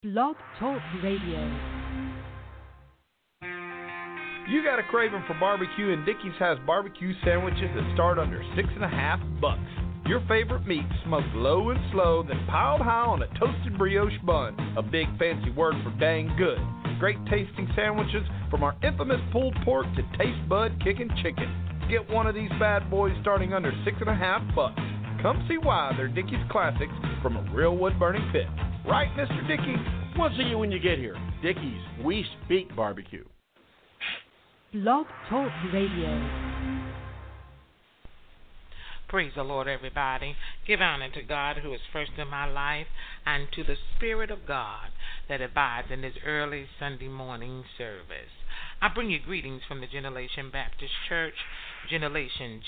Blog Talk Radio. You got a craving for barbecue, and Dickey's has barbecue sandwiches that start under $6.50. Your favorite meat smoked low and slow, then piled high on a toasted brioche bun. A big fancy word for dang good. Great tasting sandwiches from our infamous pulled pork to taste bud kicking chicken. Get one of these bad boys starting under $6.50. Come see why they're Dickey's classics from a real wood-burning pit. Right, Mr. Dickey? We'll see you when you get here. Dickey's, we speak barbecue. Blog Talk Radio. Praise the Lord, everybody. Give honor to God who is first in my life and to the Spirit of God that abides in this early Sunday morning service. I bring you greetings from the Generation Baptist Church, Generation,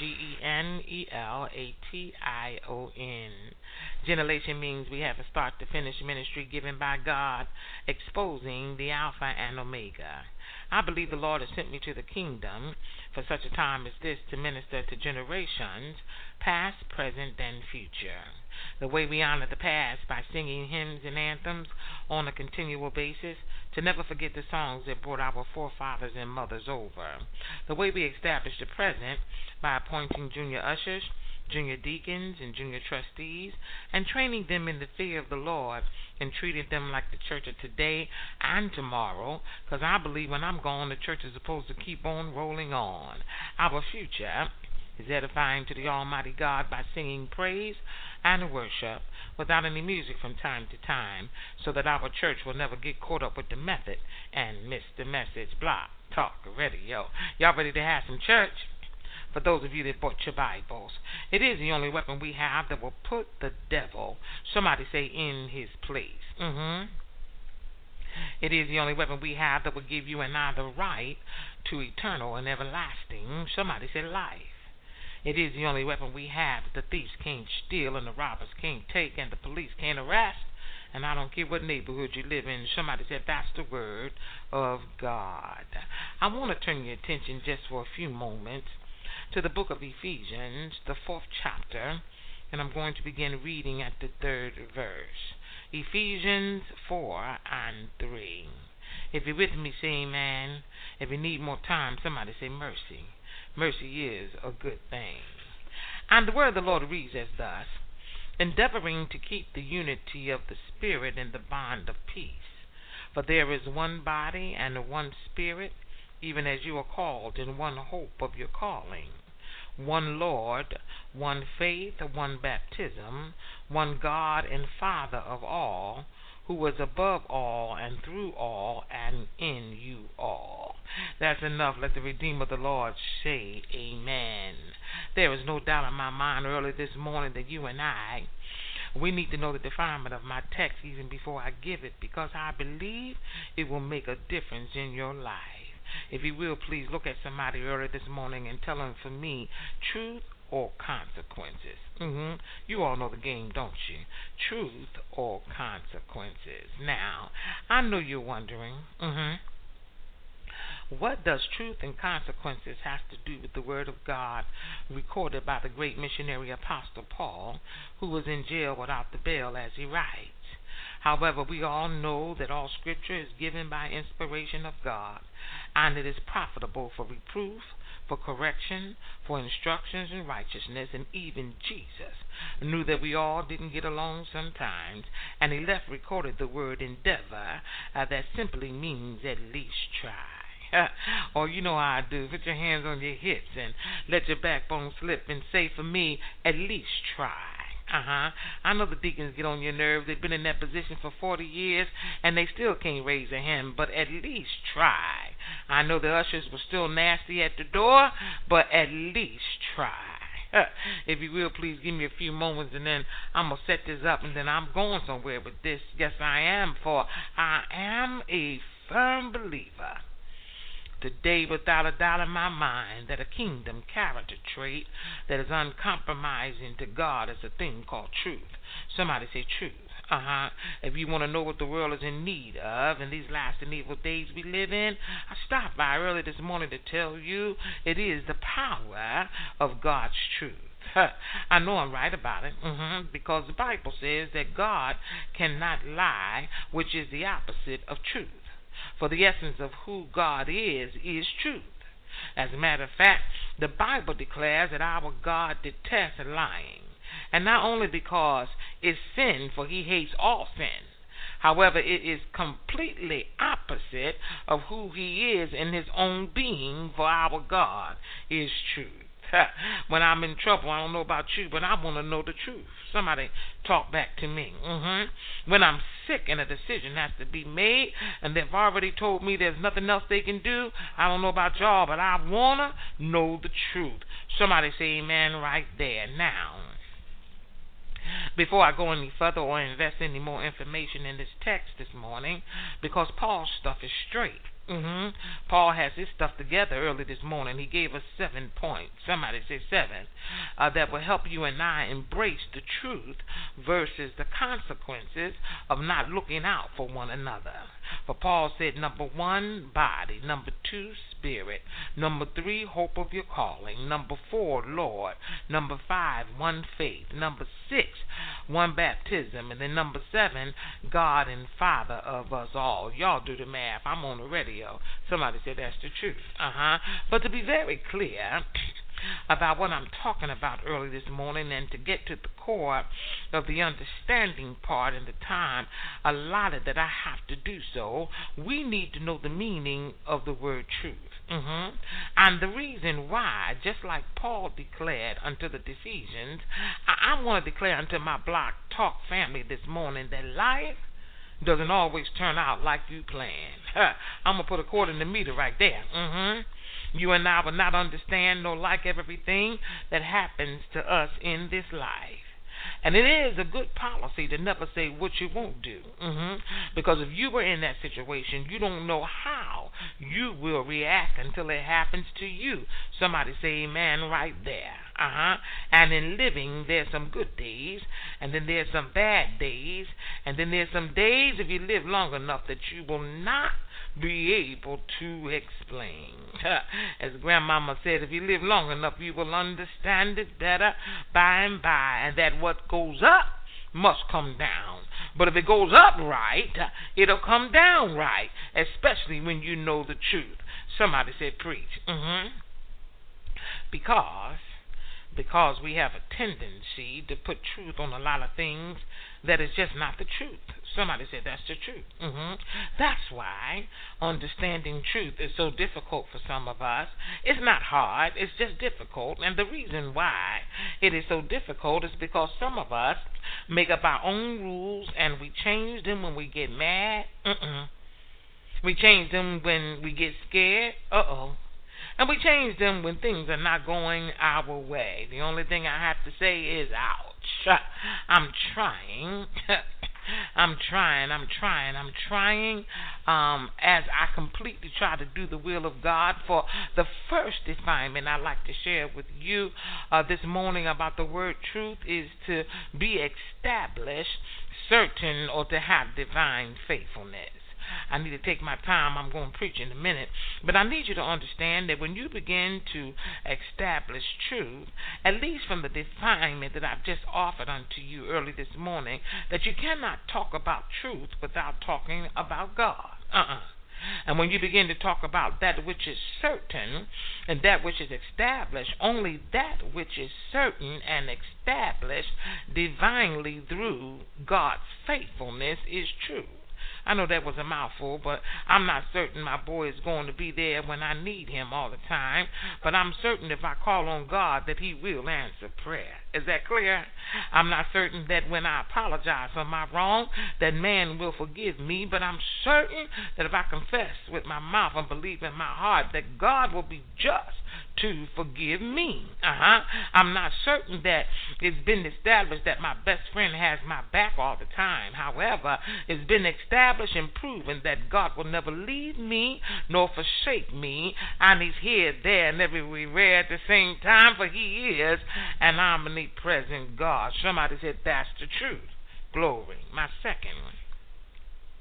G-E-N-E-L-A-T-I-O-N. Generation means we have a start to finish ministry given by God, exposing the Alpha and Omega. I believe the Lord has sent me to the kingdom for such a time as this to minister to generations, past, present, and future. The way we honor the past by singing hymns and anthems on a continual basis, to never forget the songs that brought our forefathers and mothers over. The way we establish the present by appointing junior ushers, junior deacons, and junior trustees, and training them in the fear of the Lord and treating them like the church of today and tomorrow, because I believe when I'm gone, the church is supposed to keep on rolling on. Our future is edifying to the Almighty God by singing praise and worship without any music from time to time, so that our church will never get caught up with the method and miss the message. Block, talk, radio. Y'all ready to have some church? For those of you that bought your Bibles, it is the only weapon we have that will put the devil, somebody say, in his place. It is the only weapon we have that will give you and I the right to eternal and everlasting, somebody say, life. It is the only weapon we have that the thieves can't steal and the robbers can't take and the police can't arrest. And I don't care what neighborhood you live in. Somebody said that's the word of God. I want to turn your attention just for a few moments to the book of Ephesians, the 4th chapter, and I'm going to begin reading at the 3rd verse. Ephesians 4 and 3. If you're with me, say amen. If you need more time, somebody say mercy. Mercy is a good thing. And the word of the Lord reads as thus: endeavoring to keep the unity of the Spirit in the bond of peace. For there is one body and one Spirit, even as you are called in one hope of your calling. One Lord, one faith, one baptism, one God and Father of all, who is above all and through all and in you all. That's enough. Let the Redeemer of the Lord say amen. There is no doubt in my mind early this morning that you and we need to know the defilement of my text even before I give it, because I believe it will make a difference in your life. If you will, please look at somebody early this morning and tell them, for me, truth or consequences. You all know the game, don't you? Truth or consequences. Now, I know you're wondering, what does truth and consequences have to do with the Word of God recorded by the great missionary Apostle Paul, who was in jail without the bail as he writes? However, we all know that all Scripture is given by inspiration of God, and it is profitable for reproof, for correction, for instructions in righteousness, and even Jesus knew that we all didn't get along sometimes, and he left recorded the word endeavor, that simply means at least try. Or you know how I do. Put your hands on your hips and let your backbone slip and say, for me, at least try. I know the deacons get on your nerves. They've been in that position for 40 years, and they still can't raise a hand, but at least try. I know the ushers were still nasty at the door, but at least try. If you will, please give me a few moments, and then I'm going to set this up, and then I'm going somewhere with this. Yes, I am, for I am a firm believer today, without a doubt in my mind, that a kingdom character trait that is uncompromising to God is a thing called truth. Somebody say truth. If you want to know what the world is in need of in these last and evil days we live in, I stopped by early this morning to tell you it is the power of God's truth. I know I'm right about it, because the Bible says that God cannot lie, which is the opposite of truth. For the essence of who God is truth. As a matter of fact, the Bible declares that our God detests lying, and not only because it's sin, for he hates all sin. However, it is completely opposite of who he is in his own being, for our God is truth. When I'm in trouble, I don't know about you, but I want to know the truth. Somebody talk back to me. When I'm sick and a decision has to be made, and they've already told me there's nothing else they can do, I don't know about y'all, but I want to know the truth. Somebody say amen right there. Now, before I go any further or invest any more information in this text this morning, because Paul's stuff is straight. Paul has his stuff together early this morning. He gave us 7 points. Somebody say 7. That will help you and I embrace the truth versus the consequences of not looking out for one another. For Paul said, number 1, body. Number 2, spirit. Number 3, hope of your calling. Number 4, Lord. Number 5, one faith. Number 6, one baptism. And then number 7, God and Father of us all. Y'all do the math. I'm on the radio. Somebody said that's the truth. But to be very clear about what I'm talking about early this morning, and to get to the core of the understanding part and the time allotted that I have to do so, we need to know the meaning of the word truth. And the reason why, just like Paul declared unto the Ephesians, I want to declare unto my Block Talk family this morning that life doesn't always turn out like you planned. I'm going to put a quarter in the meter right there. You and I will not understand nor like everything that happens to us in this life. And it is a good policy to never say what you won't do. Because if you were in that situation, you don't know how you will react until it happens to you. Somebody say amen right there. And in living, there's some good days, and then there's some bad days, and then there's some days, if you live long enough, that you will not be able to explain. As Grandmama said, if you live long enough, you will understand it better by and by, and that what goes up must come down. But if it goes up right, it'll come down right, especially when you know the truth. Somebody said preach. Because we have a tendency to put truth on a lot of things that is just not the truth. Somebody said that's the truth. That's why understanding truth is so difficult for some of us. It's not hard, it's just difficult. And the reason why it is so difficult is because some of us make up our own rules and we change them when we get mad. We change them when we get scared. And we change them when things are not going our way. The only thing I have to say is, ouch. I'm trying. I'm trying as I completely try to do the will of God. For the first definement I'd like to share with you this morning about the word truth is to be established, certain, or to have divine faithfulness. I need to take my time. I'm going to preach in a minute. But I need you to understand that when you begin to establish truth, at least from the definement that I've just offered unto you early this morning, that you cannot talk about truth without talking about God. And when you begin to talk about that which is certain and that which is established, only that which is certain and established divinely through God's faithfulness is true. I know that was a mouthful, but I'm not certain my boy is going to be there when I need him all the time. But I'm certain if I call on God that he will answer prayer. Is that clear? I'm not certain that when I apologize for my wrong, that man will forgive me. But I'm certain that if I confess with my mouth and believe in my heart that God will be just to forgive me. I'm not certain that it's been established that my best friend has my back all the time. However, it's been established and proven that God will never leave me nor forsake me, and he's here, there, and everywhere at the same time, for he is an omnipresent God. Somebody said that's the truth. Glory. My second one.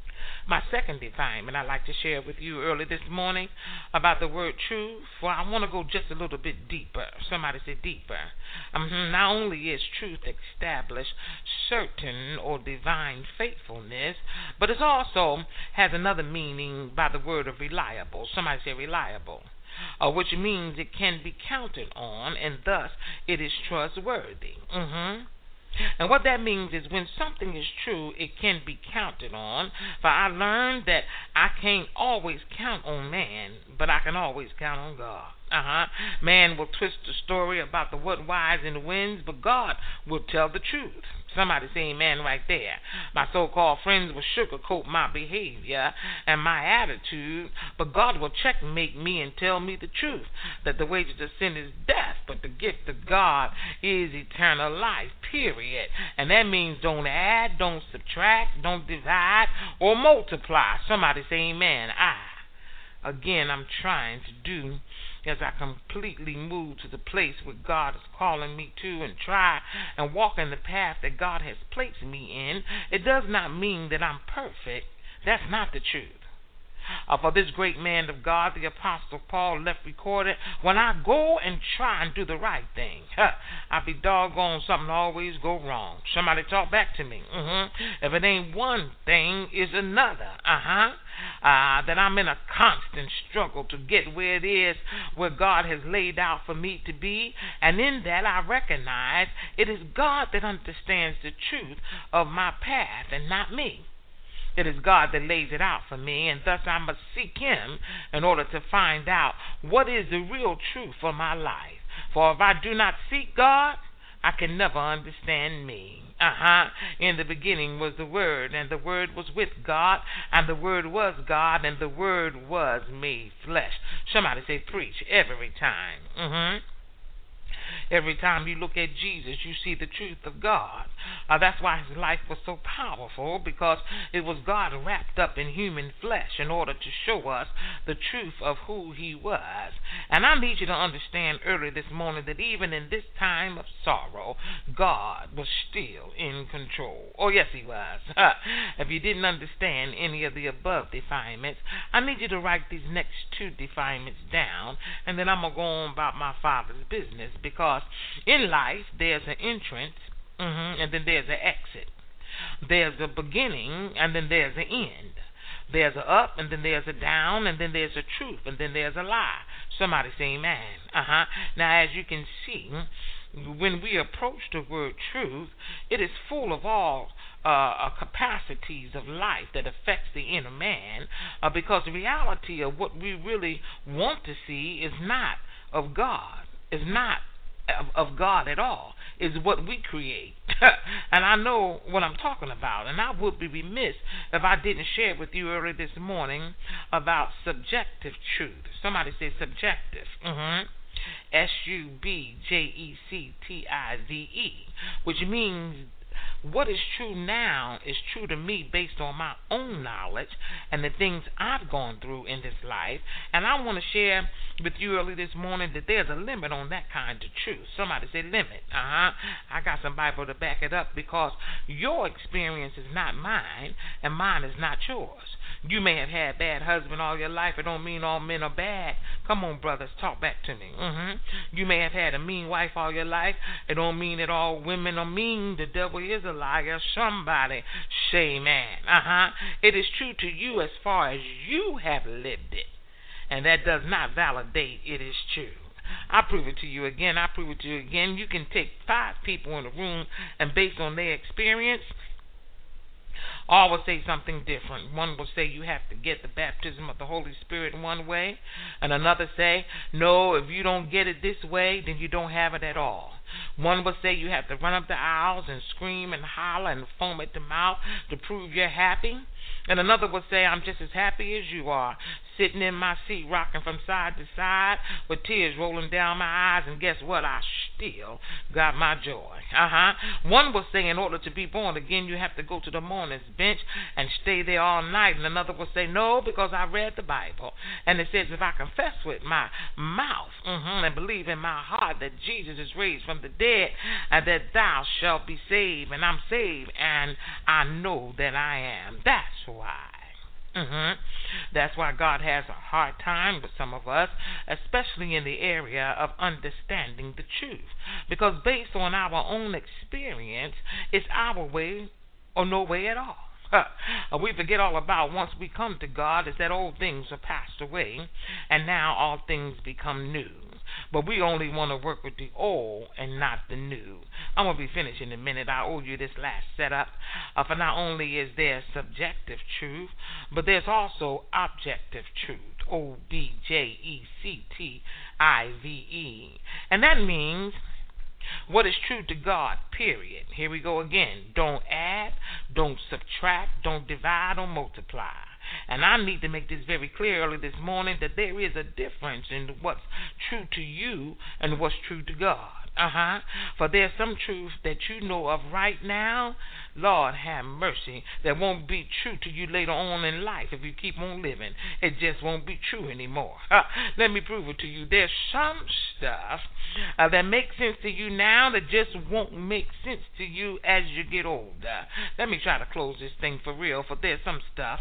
My second definement I'd like to share with you early this morning about the word truth. Well, I want to go just a little bit deeper. Somebody say deeper. Not only is truth established certain or divine faithfulness, but it also has another meaning by the word of reliable. Somebody say reliable. Which means it can be counted on, and thus it is trustworthy. And what that means is when something is true, it can be counted on. For I learned that I can't always count on man, but I can always count on God. Man will twist the story about the what, whys, and the whens, but God will tell the truth. Somebody say amen right there. My so-called friends will sugarcoat my behavior and my attitude, but God will checkmate me and tell me the truth, that the wages of sin is death, but the gift of God is eternal life, period. And that means don't add, don't subtract, don't divide, or multiply. Somebody say amen. Again, I'm trying to do as I completely move to the place where God is calling me to and try and walk in the path that God has placed me in. It does not mean that I'm perfect. That's not the truth. For this great man of God, the Apostle Paul, left recorded, when I go and try and do the right thing, I be doggone something always go wrong. Somebody talk back to me. If it ain't one thing, it's another. That I'm in a constant struggle to get where it is where God has laid out for me to be. And in that I recognize it is God that understands the truth of my path and not me. It is God that lays it out for me, and thus I must seek Him in order to find out what is the real truth for my life. For if I do not seek God, I can never understand me. In the beginning was the Word, and the Word was with God, and the Word was God, and the Word was made flesh. Somebody say preach every time. Every time you look at Jesus, you see the truth of God. That's why his life was so powerful, because it was God wrapped up in human flesh in order to show us the truth of who he was. And I need you to understand early this morning that even in this time of sorrow, God was still in control. Oh, yes, he was. If you didn't understand any of the above definements, I need you to write these next two definements down, and then I'm going to go on about my Father's business, because in life there's an entrance, and then there's an exit. There's a beginning, and then there's an end. There's a up, and then there's a down, and then there's a truth, and then there's a lie. Somebody say amen. Now, as you can see, when we approach the word truth, it is full of all capacities of life that affects the inner man, because the reality of what we really want to see is not of God, is not of God at all, is what we create. And I know what I'm talking about, and I would be remiss if I didn't share with you earlier this morning about subjective truth. Somebody say subjective. SUBJECTIVE, which means what is true now is true to me based on my own knowledge and the things I've gone through in this life. And I want to share with you early this morning that there's a limit on that kind of truth. Somebody say limit. I got some Bible to back it up, because your experience is not mine and mine is not yours. You may have had bad husband all your life. It don't mean all men are bad. Come on, brothers, talk back to me. You may have had a mean wife all your life. It don't mean that all women are mean. The devil is a liar. Somebody say amen. It is true to you as far as you have lived it, and that does not validate it is true. I prove it to you again. I prove it to you again. You can take 5 people in a room, and based on their experience, all will say something different. One will say you have to get the baptism of the Holy Spirit in one way, and another say, no, if you don't get it this way, then you don't have it at all. One will say you have to run up the aisles and scream and holler and foam at the mouth to prove you're happy. And another will say, I'm just as happy as you are, sitting in my seat rocking from side to side with tears rolling down my eyes, and guess what? I still got my joy. One will say in order to be born again, you have to go to the mourner's bench and stay there all night. And another will say, no, because I read the Bible, and it says if I confess with my mouth and believe in my heart that Jesus is raised from the dead, and that thou shalt be saved. And I'm saved, and I know that I am. That's why That's why God has a hard time with some of us, especially in the area of understanding the truth. Because based on our own experience, it's our way or no way at all. We forget all about once we come to God is that old things are passed away and now all things become new. But we only want to work with the old and not the new. I'm going to be finished in a minute. I owe you this last setup. For not only is there subjective truth, but there's also objective truth. OBJECTIVE. And that means what is true to God, period. Here we go again. Don't add, don't subtract, don't divide or multiply. And I need to make this very clear early this morning that there is a difference in what's true to you and what's true to God. For there's some truth that you know of right now, Lord have mercy, that won't be true to you later on in life if you keep on living. It just won't be true anymore. Let me prove it to you. There's some stuff that makes sense to you now that just won't make sense to you as you get older. Let me try to close this thing for real, for there's some stuff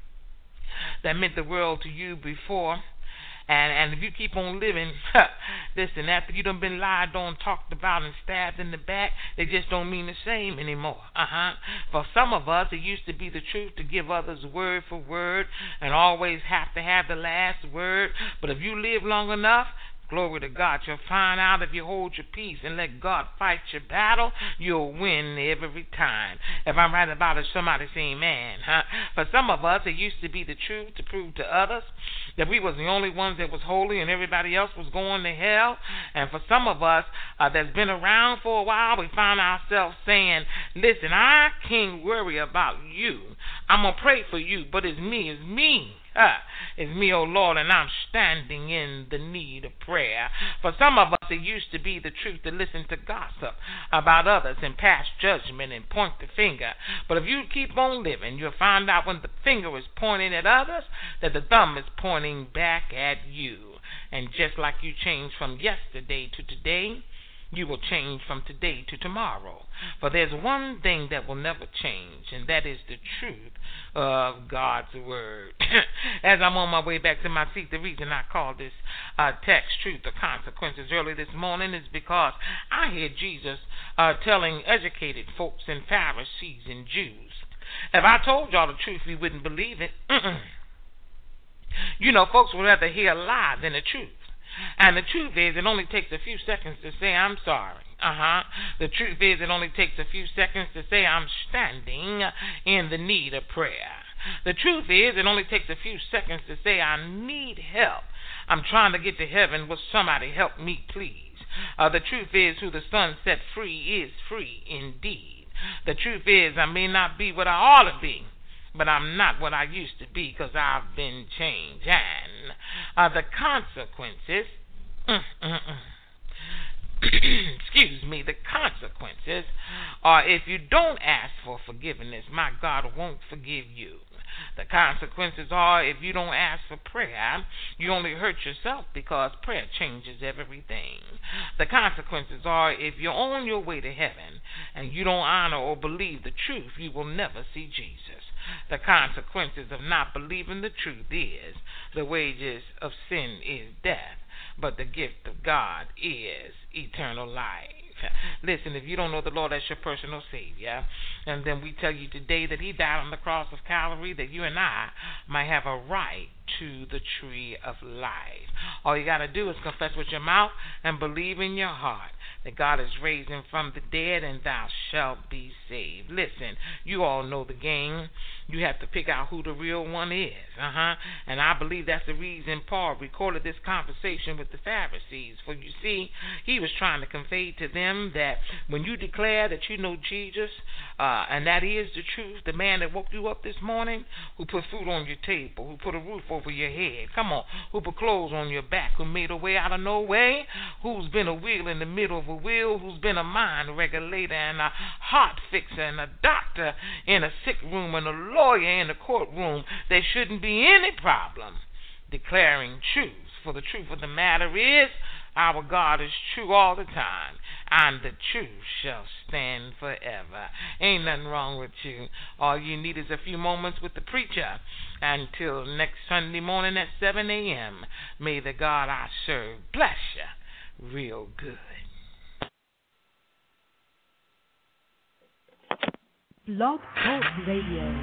that meant the world to you before. And if you keep on living, listen, after you done been lied on, talked about, and stabbed in the back, they just don't mean the same anymore. For some of us, it used to be the truth to give others word for word and always have to have the last word. But if you live long enough, glory to God, you'll find out if you hold your peace and let God fight your battle, you'll win every time. If I'm right about it, somebody say amen. For some of us, it used to be the truth to prove to others that we was the only ones that was holy and everybody else was going to hell. And for some of us that's been around for a while, we find ourselves saying, listen, I can't worry about you. I'm going to pray for you, but it's me. It's me, oh Lord, and I'm standing in the need of prayer. For some of us, it used to be the truth to listen to gossip about others and pass judgment and point the finger. But if you keep on living, you'll find out when the finger is pointing at others, that the thumb is pointing back at you. And just like you changed from yesterday to today, you will change from today to tomorrow. For there's one thing that will never change, and that is the truth of God's word. As I'm on my way back to my seat, the reason I call this text Truth or Consequences early this morning is because I hear Jesus telling educated folks and Pharisees and Jews, if I told y'all the truth, you wouldn't believe it. You know, folks would rather hear a lie than the truth. And the truth is, it only takes a few seconds to say, I'm sorry. The truth is, it only takes a few seconds to say, I'm standing in the need of prayer. The truth is, it only takes a few seconds to say, I need help. I'm trying to get to heaven. Will somebody help me, please? The truth is, who the Son set free is free indeed. The truth is, I may not be what I ought to be, but I'm not what I used to be because I've been changed. And the consequences, the consequences are if you don't ask for forgiveness, my God won't forgive you. The consequences are if you don't ask for prayer, you only hurt yourself because prayer changes everything. The consequences are if you're on your way to heaven and you don't honor or believe the truth, you will never see Jesus. The consequences of not believing the truth is the wages of sin is death, but the gift of God is eternal life. Listen, if you don't know the Lord as your personal Savior, and then we tell you today that He died on the cross of Calvary that you and I might have a right to the tree of life. All you got to do is confess with your mouth and believe in your heart that God is raised Him from the dead and thou shalt be saved. Listen, you all know the game. You have to pick out who the real one is. And I believe that's the reason Paul recorded this conversation with the Pharisees. For you see, he was trying to convey to them that when you declare that you know Jesus, and that is the truth, the man that woke you up this morning, who put food on your table, who put a roof over your head, who put clothes on your back, who made a way out of no way, who's been a wheel in the middle of a wheel, who's been a mind regulator and a heart fixer and a doctor in a sick room and a lawyer in a courtroom, there shouldn't be any problem declaring truth. For the truth of the matter is, Our God is true all the time, and the truth shall stand forever. Ain't nothing wrong with you. All you need is a few moments with the preacher. Until next Sunday morning at 7 a.m., may the God I serve bless you real good. Blog Talk Radio.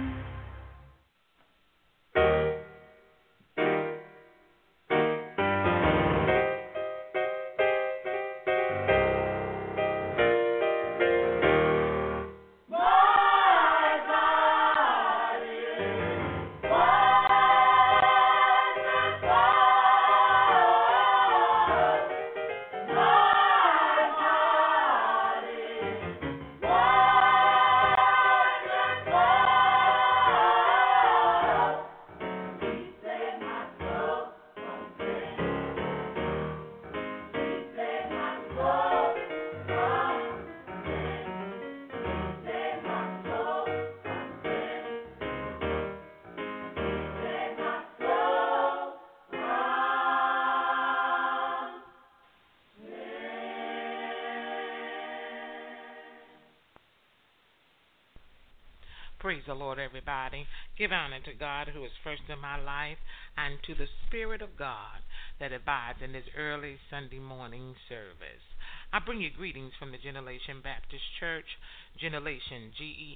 Praise the Lord, everybody. Give honor to God who is first in my life and to the Spirit of God that abides in this early Sunday morning service. I bring you greetings from the Generation Baptist Church, Generation,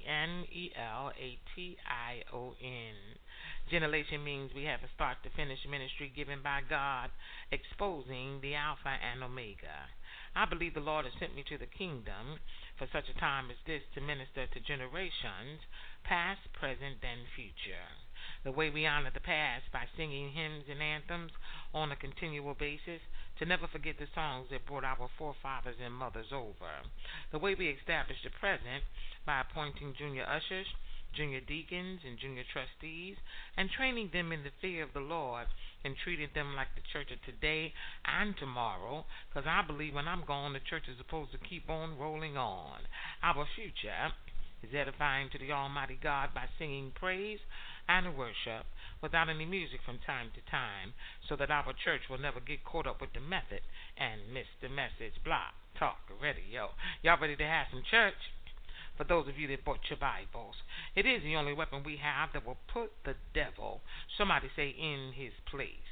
G-E-N-E-L-A-T-I-O-N. Generation means we have a start-to-finish ministry given by God, exposing the Alpha and Omega. I believe the Lord has sent me to the kingdom for such a time as this to minister to generations, past, present, and future. The way we honor the past by singing hymns and anthems on a continual basis, to never forget the songs that brought our forefathers and mothers over. The way we establish the present by appointing junior ushers, junior deacons, and junior trustees, and training them in the fear of the Lord and treating them like the church of today and tomorrow, because I believe when I'm gone, the church is supposed to keep on rolling on. Our future is edifying to the Almighty God by singing praise and worship without any music from time to time, so that our church will never get caught up with the method and miss the message. Block, talk, radio. Y'all ready to have some church? For those of you that bought your Bibles, it is the only weapon we have that will put the devil, somebody say, in his place.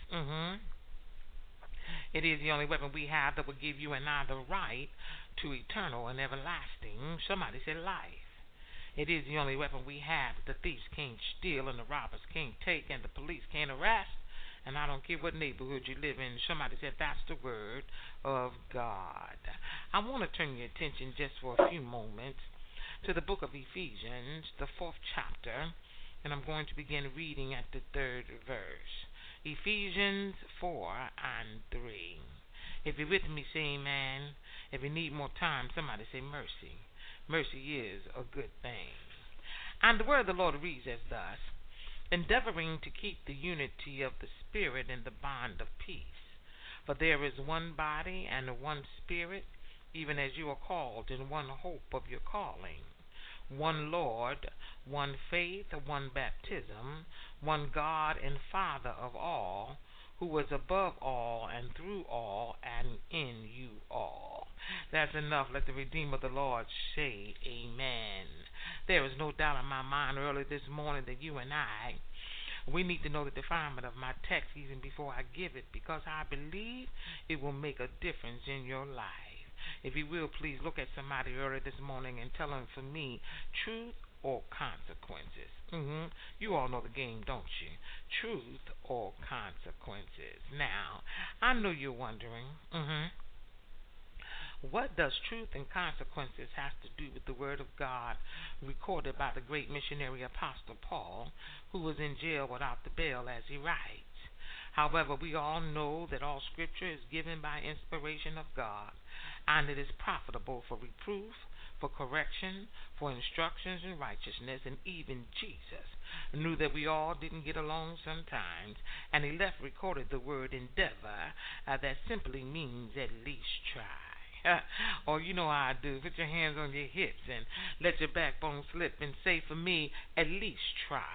It is the only weapon we have that will give you and I the right to eternal and everlasting, somebody say, life. It is the only weapon we have that the thieves can't steal and the robbers can't take and the police can't arrest. And I don't care what neighborhood you live in, somebody said that's the word of God. I want to turn your attention just for a few moments to the book of Ephesians, the 4th chapter, and I'm going to begin reading at the 3rd verse. Ephesians 4 and 3. If you're with me, say amen. If you need more time, somebody say mercy. Mercy is a good thing. And the word of the Lord reads as thus: endeavoring to keep the unity of the Spirit in the bond of peace. For there is one body and one Spirit, even as you are called in one hope of your calling. One Lord, one faith, one baptism, one God and Father of all, who is above all and through all and in you all. That's enough. Let the Redeemer of the Lord say amen. There is no doubt in my mind early this morning that you and we need to know the defilement of my text even before I give it, because I believe it will make a difference in your life. If you will, please look at somebody early this morning and tell them, for me, truth or consequences. You all know the game, don't you? Truth or consequences. Now, I know you're wondering, what does truth and consequences have to do with the Word of God recorded by the great missionary Apostle Paul, who was in jail without the bail as he writes? However, we all know that all Scripture is given by inspiration of God, and it is profitable for reproof, for correction, for instructions in righteousness. And even Jesus knew that we all didn't get along sometimes, and he left recorded the word endeavor, that simply means at least try. Or you know how I do. Put your hands on your hips and let your backbone slip and say, for me, at least try.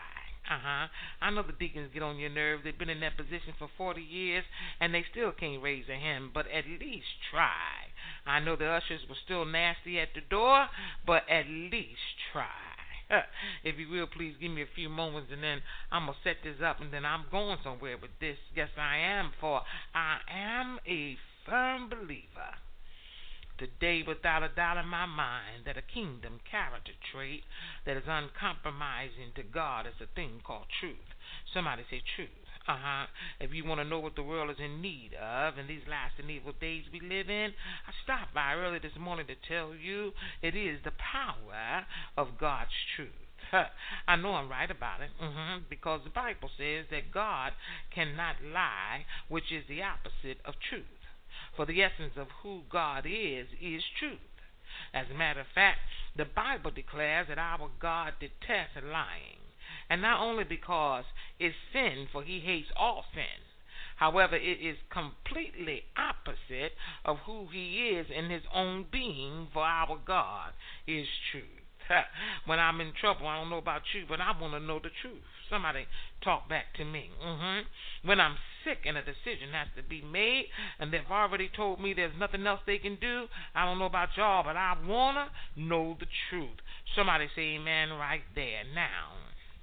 I know the deacons get on your nerves. They've been in that position for 40 years, and they still can't raise a hand, but at least try. I know the ushers were still nasty at the door, but at least try. If you will, please give me a few moments, and then I'm going to set this up, and then I'm going somewhere with this. Yes, I am, for I am a firm believer today, without a doubt in my mind, that a kingdom character trait that is uncompromising to God is a thing called truth. Somebody say truth. If you want to know what the world is in need of in these last and evil days we live in, I stopped by early this morning to tell you it is the power of God's truth. I know I'm right about it, because the Bible says that God cannot lie, which is the opposite of truth. For the essence of who God is truth. As a matter of fact, the Bible declares that our God detests lying. And not only because it's sin, for he hates all sin. However, it is completely opposite of who he is in his own being, for our God is truth. When I'm in trouble, I don't know about you, but I want to know the truth. Somebody talk back to me. When I'm sick and a decision has to be made, and they've already told me there's nothing else they can do, I don't know about y'all, but I want to know the truth. Somebody say amen right there. Now,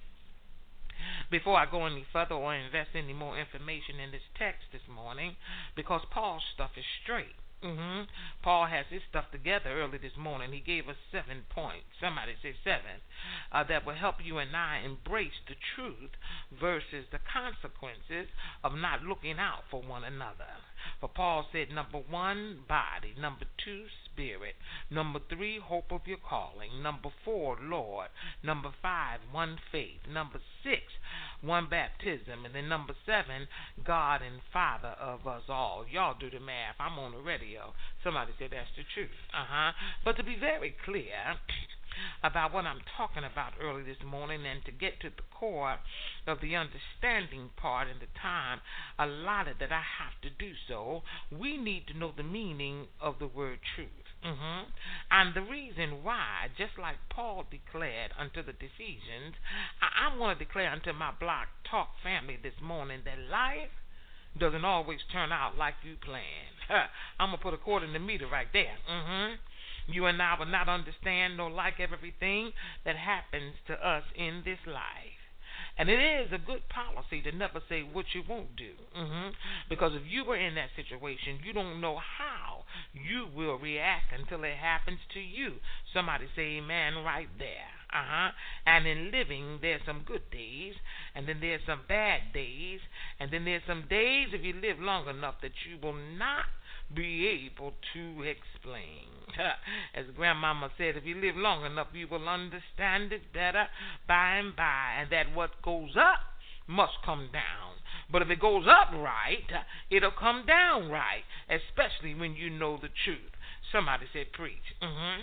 before I go any further or invest any more information in this text this morning, because Paul's stuff is straight. Paul has his stuff together early this morning. He gave us 7 points. Somebody say 7. That will help you and I embrace the truth versus the consequences of not looking out for one another. For Paul said, number 1, body. Number 2, spirit. Number 3, hope of your calling. Number 4, Lord. Number 5, one faith. Number 6, one baptism. And then number 7, God and Father of us all. Y'all do the math. I'm on the radio. Somebody said that's the truth. But to be very clear about what I'm talking about early this morning, and to get to the core of the understanding part and the time allotted that I have to do so, we need to know the meaning of the word truth. And the reason why, just like Paul declared unto the Ephesians, I want to declare unto my Block Talk family this morning that life doesn't always turn out like you planned. I'm going to put a quarter in the meter right there. You and I will not understand nor like everything that happens to us in this life. And it is a good policy to never say what you won't do. Because if you were in that situation, you don't know how you will react until it happens to you. Somebody say amen right there. And in living, there's some good days, and then there's some bad days, and then there's some days, if you live long enough, that you will not be able to explain. As Grandmama said, if you live long enough, you will understand it better by and by, and that what goes up must come down. But if it goes up right, it'll come down right, especially when you know the truth. Somebody said preach.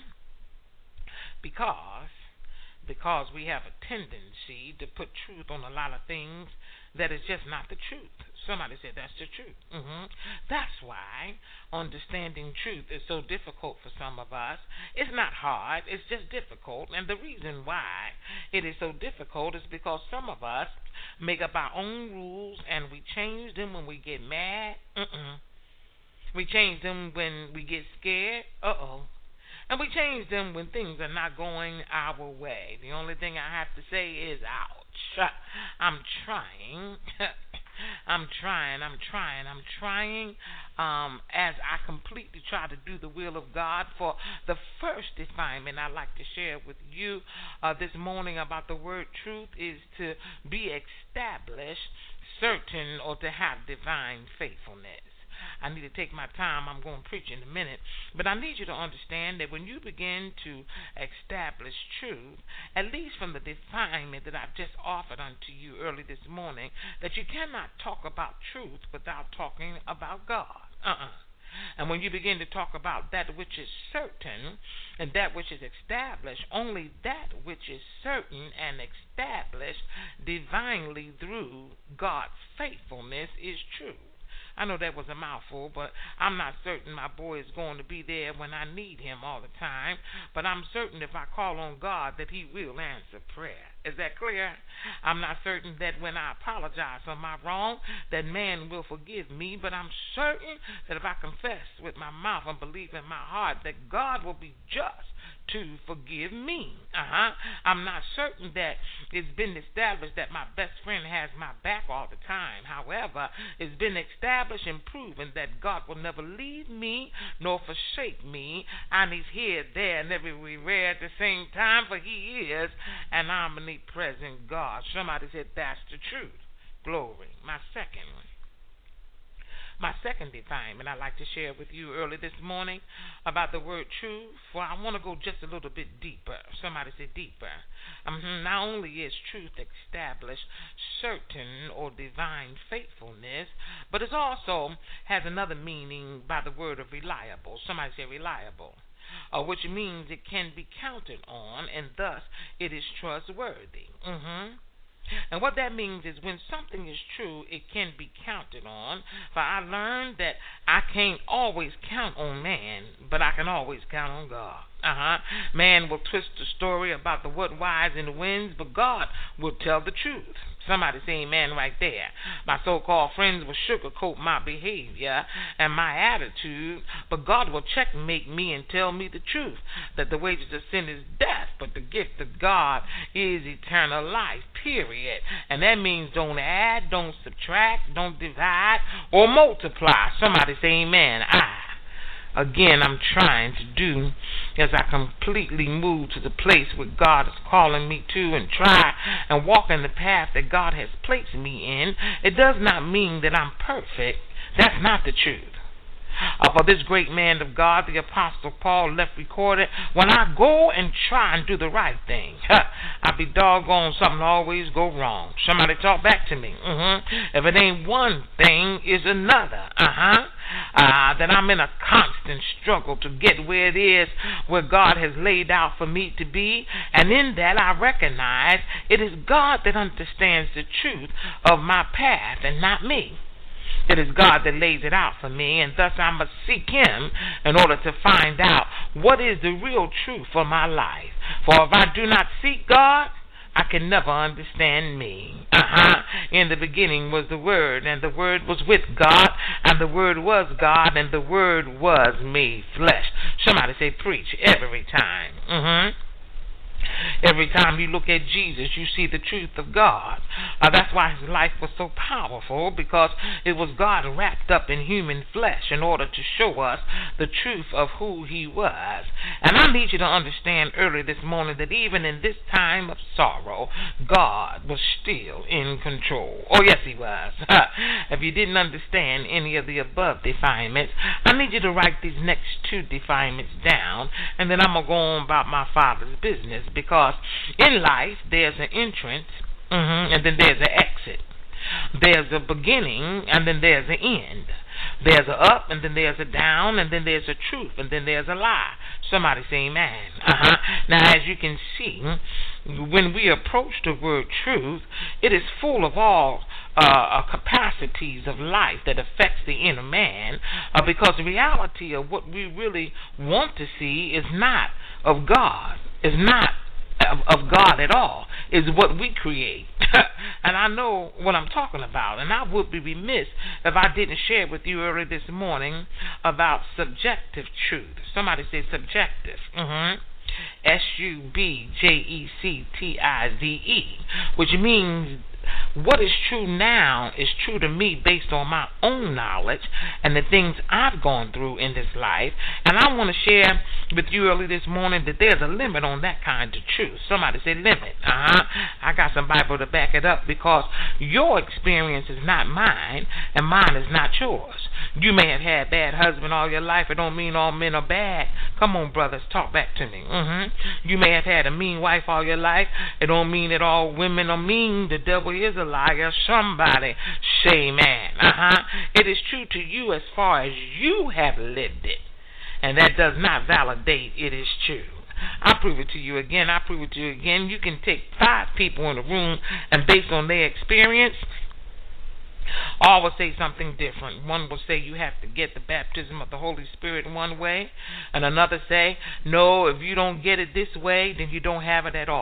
Because we have a tendency to put truth on a lot of things that is just not the truth. Somebody said that's the truth. That's why understanding truth is so difficult for some of us. It's not hard, it's just difficult. And the reason why it is so difficult is because some of us make up our own rules and we change them when we get mad. We change them when we get scared. And we change them when things are not going our way. The only thing I have to say is, ouch. I'm trying. As I completely try to do the will of God. For the first assignment I'd like to share with you this morning about the word truth is to be established, certain, or to have divine faithfulness. I need to take my time. I'm going to preach in a minute. But I need you to understand that when you begin to establish truth, at least from the definement that I've just offered unto you early this morning, that you cannot talk about truth without talking about God. And when you begin to talk about that which is certain and that which is established, only that which is certain and established divinely through God's faithfulness is true. I know that was a mouthful, but I'm not certain my boy is going to be there when I need him all the time. But I'm certain if I call on God that he will answer prayer. Is that clear? I'm not certain that when I apologize for my wrong, that man will forgive me, but I'm certain that if I confess with my mouth and believe in my heart that God will be just to forgive me. I'm not certain that it's been established that my best friend has my back all the time. However, it's been established and proven that God will never leave me nor forsake me, and He's here, there, and everywhere at the same time, for He is an omnipresent God. Somebody said that's the truth. Glory. My second definement I'd like to share with you early this morning about the word truth, for I want to go just a little bit deeper. Somebody say deeper. Not only is truth established certain or divine faithfulness, but it also has another meaning by the word of reliable. Somebody say reliable. Which means it can be counted on, and thus it is trustworthy. And what that means is when something is true, it can be counted on. For I learned that I can't always count on man, but I can always count on God. Man will twist the story about the what, whys, and the whens, but God will tell the truth. Somebody say amen right there. My so-called friends will sugarcoat my behavior and my attitude, but God will checkmate me and tell me the truth, that the wages of sin is death, but the gift of God is eternal life, period. And that means don't add, don't subtract, don't divide, or multiply. Somebody say amen. Again, I'm trying to do as I completely move to the place where God is calling me to and try and walk in the path that God has placed me in. It does not mean that I'm perfect. That's not the truth. For this great man of God, the Apostle Paul, left recorded, when I go and try and do the right thing, I be doggone something always go wrong. Somebody talk back to me. If it ain't one thing, it's another. That I'm in a constant struggle to get where it is where God has laid out for me to be, and in that I recognize it is God that understands the truth of my path and not me. It is God that lays it out for me, and thus I must seek Him in order to find out what is the real truth for my life. For if I do not seek God, I can never understand me. In the beginning was the Word, and the Word was with God, and the Word was God, and the Word was made flesh. Somebody say preach every time. Every time you look at Jesus, you see the truth of God. That's why His life was so powerful, because it was God wrapped up in human flesh in order to show us the truth of who He was. And I need you to understand early this morning that even in this time of sorrow, God was still in control. Oh, yes, He was. If you didn't understand any of the above definements, I need you to write these next two definements down, and then I'm going to go on about my Father's business. Because in life, there's an entrance, and then there's an exit. There's a beginning, and then there's an end. There's a up, and then there's a down, and then there's a truth, and then there's a lie. Somebody say amen. Now, as you can see, when we approach the word truth, it is full of all capacities of life that affects the inner man, because the reality of what we really want to see is not of God, is not of God at all, is what we create. And I know what I'm talking about, and I would be remiss if I didn't share with you earlier this morning about subjective truth. Somebody say subjective. S-U-B-J-E-C-T-I-V-E, which means what is true now is true to me based on my own knowledge and the things I've gone through in this life. And I want to share with you early this morning that there's a limit on that kind of truth. Somebody say limit. I got some Bible to back it up, because your experience is not mine and mine is not yours. You may have had bad husband all your life. It don't mean all men are bad. Come on, brothers, talk back to me. You may have had a mean wife all your life. It don't mean that all women are mean. The devil is a liar. Somebody say amen. It is true to you as far as you have lived it, and that does not validate it is true. I'll prove it to you again. You can take 5 people in a room, and based on their experience, all will say something different. One will say you have to get the baptism of the Holy Spirit one way, and another say, no, if you don't get it this way, then you don't have it at all.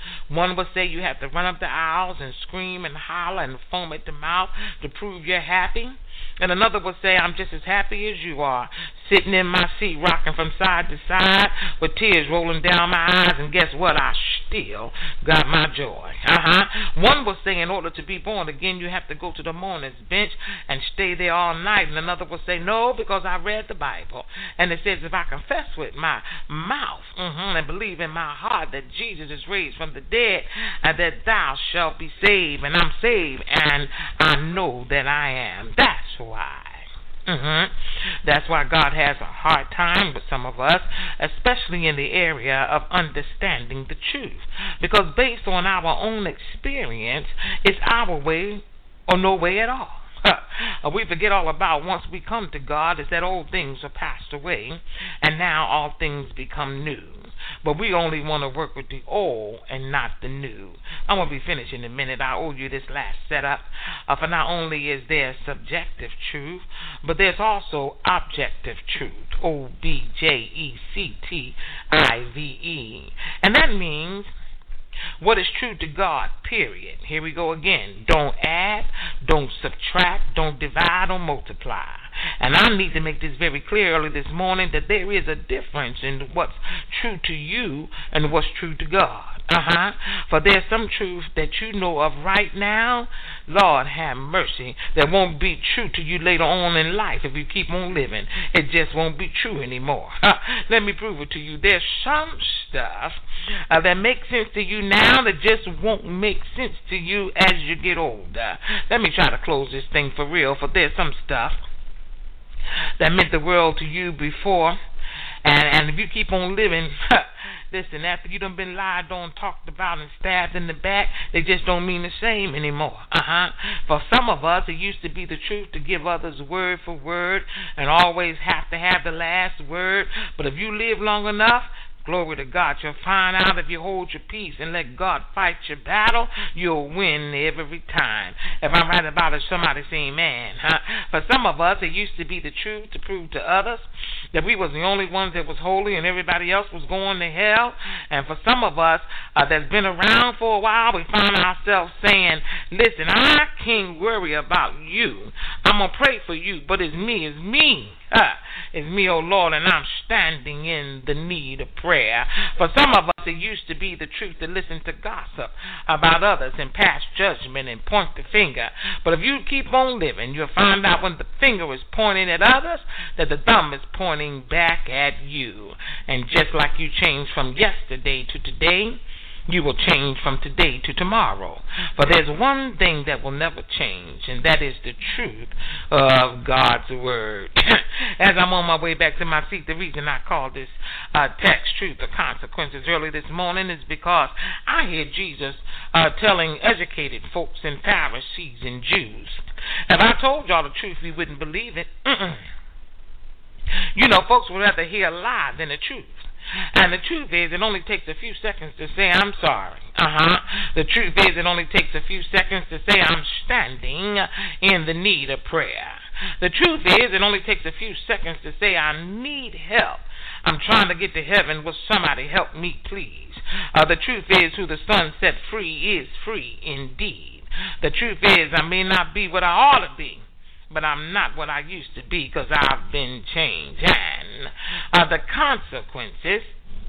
One would say you have to run up the aisles and scream and holler and foam at the mouth to prove you're happy. And another would say, I'm just as happy as you are, sitting in my seat, rocking from side to side, with tears rolling down my eyes, and guess what? I still got my joy. One would say, in order to be born again, you have to go to the mourner's bench and stay there all night. And another would say, no, because I read the Bible, and it says if I confess with my mouth and believe in my heart that Jesus is raised from the dead, and that thou shalt be saved, and I'm saved, and I know that I am. That's why. That's why God has a hard time with some of us, especially in the area of understanding the truth. Because based on our own experience, it's our way or no way at all. We forget all about once we come to God is that old things are passed away and now all things become new. But we only want to work with the old and not the new. I'm going to be finished in a minute. I owe you this last setup. For not only is there subjective truth, but there's also objective truth. OBJECTIVE. And that means what is true to God, period. Here we go again. Don't add, don't subtract, don't divide or multiply. And I need to make this very clear early this morning that there is a difference in what's true to you and what's true to God. For there's some truth that you know of right now, Lord have mercy, that won't be true to you later on in life if you keep on living. It just won't be true anymore. Let me prove it to you. There's some stuff that makes sense to you now that just won't make sense to you as you get older. Let me try to close this thing for real, for there's some stuff that meant the world to you before, and if you keep on living, listen, after you done been lied on, talked about, and stabbed in the back, they just don't mean the same anymore. For some of us, it used to be the truth to give others word for word and always have to have the last word. But if you live long enough, glory to God, you'll find out if you hold your peace and let God fight your battle, you'll win every time. If I'm right about it, somebody say amen. For some of us, it used to be the truth to prove to others that we was the only ones that was holy and everybody else was going to hell. And for some of us that's been around for a while, we find ourselves saying, listen, I can't worry about you. I'm going to pray for you, but it's me. It's me, oh Lord, and I'm standing in the need of prayer. For some of us, it used to be the truth to listen to gossip about others and pass judgment and point the finger. But if you keep on living, you'll find out when the finger is pointing at others, that the thumb is pointing back at you. And just like you changed from yesterday to today, you will change from today to tomorrow. For there's one thing that will never change, and that is the truth of God's Word. As I'm on my way back to my seat, the reason I call this text Truth or Consequences early this morning is because I hear Jesus telling educated folks and Pharisees and Jews, if I told y'all the truth, you wouldn't believe it. You know, folks would rather hear a lie than the truth. And the truth is, it only takes a few seconds to say, I'm sorry. The truth is, it only takes a few seconds to say, I'm standing in the need of prayer. The truth is, it only takes a few seconds to say, I need help. I'm trying to get to heaven. Will somebody help me, please? The truth is, who the Son set free is free indeed. The truth is, I may not be what I ought to be, but I'm not what I used to be because I've been changed. And the consequences,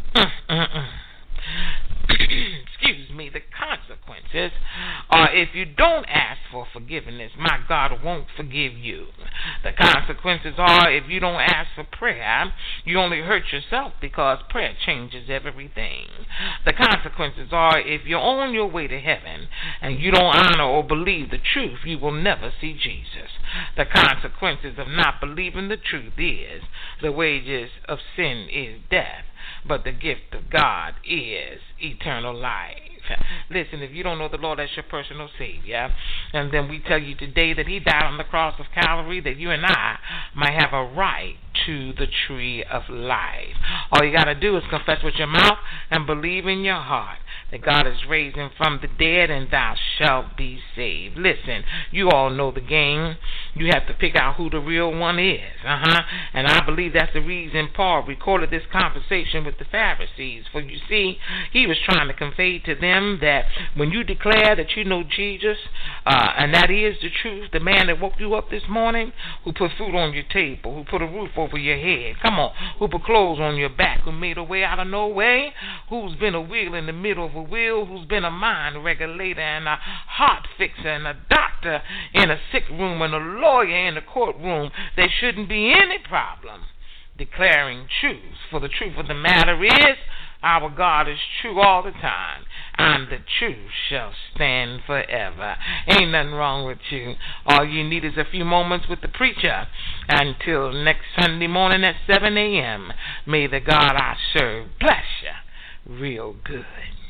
excuse me, the consequences are if you don't ask for forgiveness, my God won't forgive you. The consequences are if you don't ask for prayer, you only hurt yourself because prayer changes everything. The consequences are if you're on your way to heaven and you don't honor or believe the truth, you will never see Jesus. The consequences of not believing the truth is the wages of sin is death, but the gift of God is eternal life. Listen, if you don't know the Lord as your personal Savior, and then we tell you today that He died on the cross of Calvary, that you and I might have a right to the tree of life. All you got to do is confess with your mouth and believe in your heart that God is raised Him from the dead, and thou shalt be saved. Listen, you all know the game. You have to pick out who the real one is. And I believe that's the reason Paul recorded this conversation with the Pharisees. For you see, he was trying to convey to them that when you declare that you know Jesus, and that is the truth, the man that woke you up this morning, who put food on your table, who put a roof over your head, come on, who put clothes on your back, who made a way out of no way, who's been a wheel in the middle of a wheel, who's been a mind regulator and a heart fixer and a doctor in a sick room and a lawyer in the courtroom, there shouldn't be any problem declaring truth. For the truth of the matter is, our God is true all the time, and the truth shall stand forever. Ain't nothing wrong with you. All you need is a few moments with the preacher. Until next Sunday morning at 7 a.m., may the God I serve bless you real good.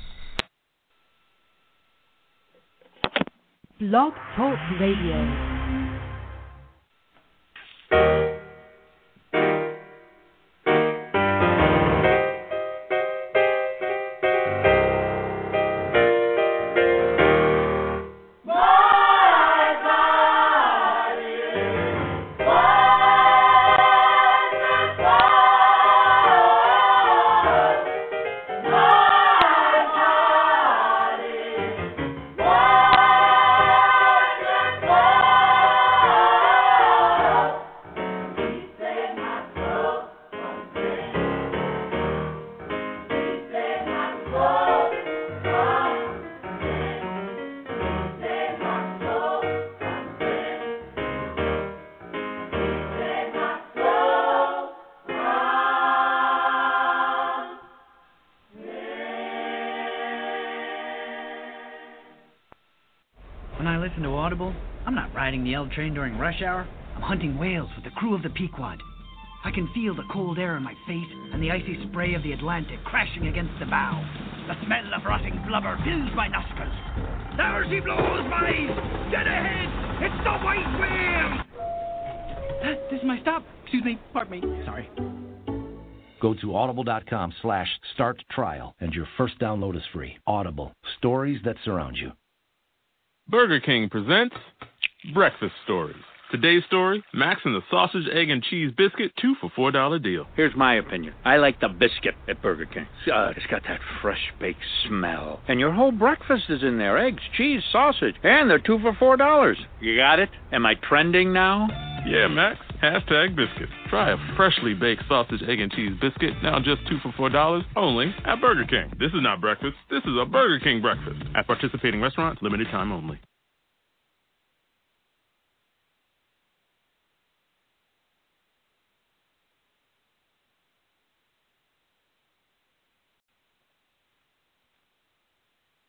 Blog Talk Radio. When I listen to Audible, I'm not riding the L train during rush hour. I'm hunting whales with the crew of the Pequod. I can feel the cold air in my face and the icy spray of the Atlantic crashing against the bow. The smell of rotting blubber fills my nostrils. There she blows, boys! Dead ahead! It's the white whale! This is my stop. Excuse me. Pardon me. Sorry. Go to audible.com/starttrial and your first download is free. Audible. Stories that surround you. Burger King presents Breakfast Stories. Today's story, Max and the Sausage, Egg, and Cheese Biscuit 2 for $4 deal. Here's my opinion. I like the biscuit at Burger King. It's got that fresh baked smell. And your whole breakfast is in there. Eggs, cheese, sausage. And they're 2 for $4. You got it? Am I trending now? Yeah, Max. #biscuit. Try a freshly baked sausage, egg, and cheese biscuit, now just 2 for $4, only at Burger King. This is not breakfast. This is a Burger King breakfast. At participating restaurants, limited time only.